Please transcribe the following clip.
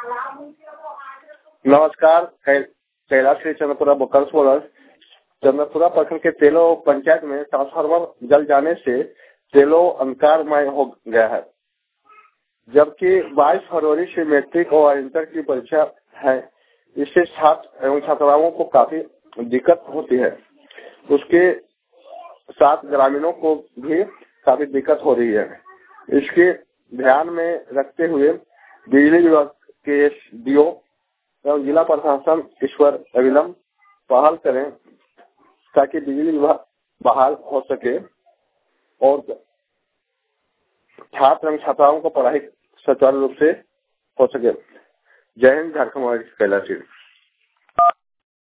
नमस्कार, कैलाश श्री चंद्रपुरा बुकर्स बोलर। चंद्रपुरा प्रखंड के तेलो पंचायत में ट्रांसफार्मर जल जाने से तेलो अंधकारमय हो गया है, जबकि 22 फरवरी से मैट्रिक और इंटर की परीक्षा है। इससे छात्र एवं छात्राओं को काफी दिक्कत होती है। उसके साथ ग्रामीणों को भी काफी दिक्कत हो रही है। इसके ध्यान में रखते हुए बिजली विभाग के एसडीओ एवं जिला प्रशासन ईश्वर अविलंब पहल करें ताकि बिजली विभाग बहाल हो सके और छात्र एवं छात्राओं को पढ़ाई सुचारू रूप से हो सके। जय हिंद, झारखंड कैलाश।